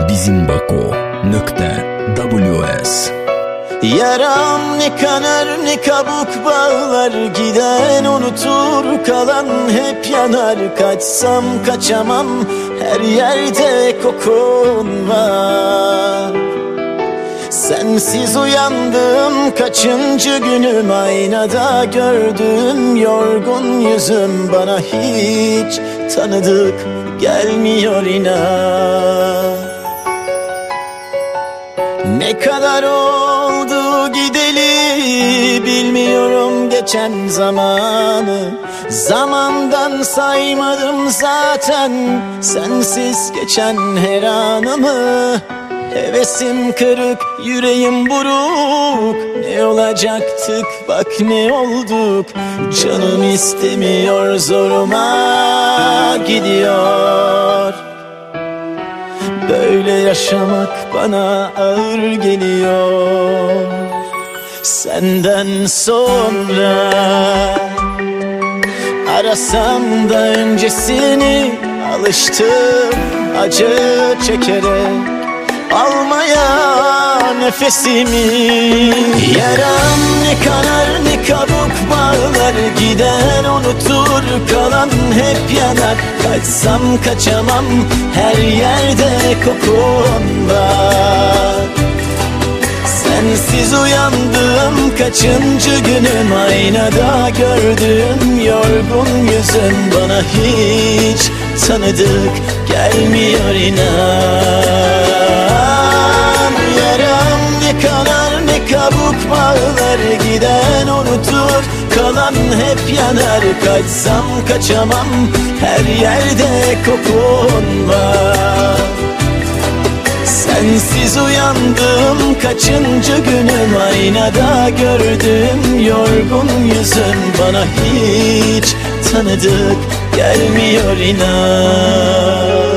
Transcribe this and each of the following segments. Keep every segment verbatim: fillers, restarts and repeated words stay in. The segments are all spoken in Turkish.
bizimbako.ws. Yaram ne kanar ne kabuk bağlar, giden unutur kalan hep yanar. Kaçsam kaçamam, her yerde kokun var. Sensiz uyandım, kaçıncı günüm, aynada gördüm yorgun yüzüm. Bana hiç tanıdık gelmiyor inan. Ne kadar oldu gideli, bilmiyorum geçen zamanı. Zamandan saymadım zaten sensiz geçen her anımı. Hevesim kırık, yüreğim buruk. Ne olacaktık bak ne olduk. Canım istemiyor, zoruma gidiyor. Böyle yaşamak bana ağır geliyor. Senden sonra arasam da öncesini, alıştım acı çekerek almaya nefesimi. Yaram ne kanar ne kabuk bağlar, giden unutur kalan hep yanar. Kaçsam kaçamam, her yerde kokun var. Sensiz uyandım, kaçıncı günüm, aynada gördüm yorgun yüzüm. Bana hiç tanıdık gelmiyor inan. Yaram ne kanar ne kabuk bağlar, giden unutur kalan hep yanar. Kaçsam kaçamam, her yerde kokun var. Sensiz uyandım, kaçıncı günüm, aynada gördüm yorgun yüzüm. Bana hiç tanıdık gelmiyor inan.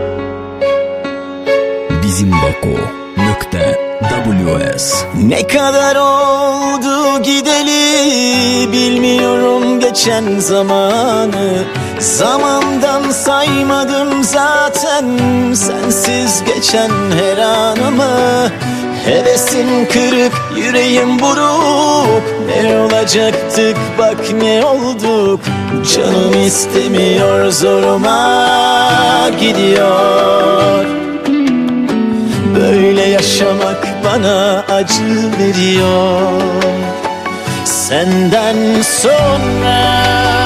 bizimbako.ws. Ne kadar oldu gideli, bilmiyorum geçen zamanı. Zamandan saymadım zaten sensiz geçen her anımı. Hevesim kırık, yüreğim buruk. Ne olacaktık bak ne olduk. Canım istemiyor, zoruma gidiyor. Böyle yaşamak bana acı veriyor. Senden sonra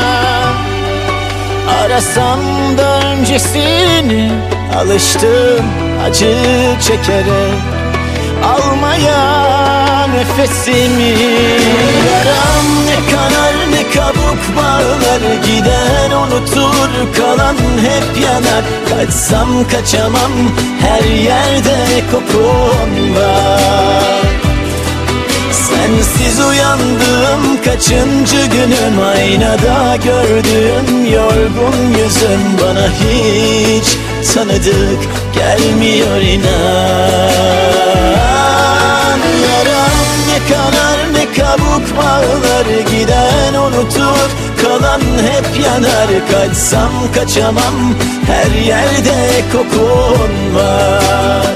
arasam da öncesini, alıştım acı çekerek almaya nefesimi. Yaram ne kanar ne kabuk bağlar, giden unutur kalan hep yanar. Kaçsam kaçamam, her yerde kokun var. Sensiz uyandım, kaçıncı günüm, aynada gördüm yorgun yüzüm. Bana hiç tanıdık gelmiyor inan. Yaram ne kanar ne kabuk bağlar, giden unutur kalan hep yanar. Kaçsam kaçamam, her yerde kokun var.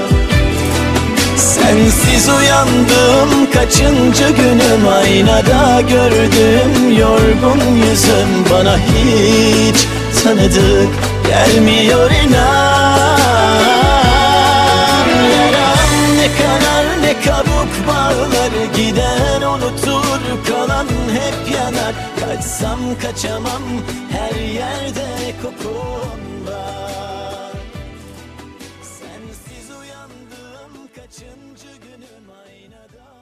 Sensiz uyandım, kaçıncı günüm, aynada gördüm yorgun yüzüm. Bana hiç tanıdık gelmiyor inan. Yaram ne kanar ne kabuk bağlar, giden unutur kalan hep yanar. Kaçsam kaçamam, her yerde kokun var. Sensiz uyandım, kaçıncı günüm, aynada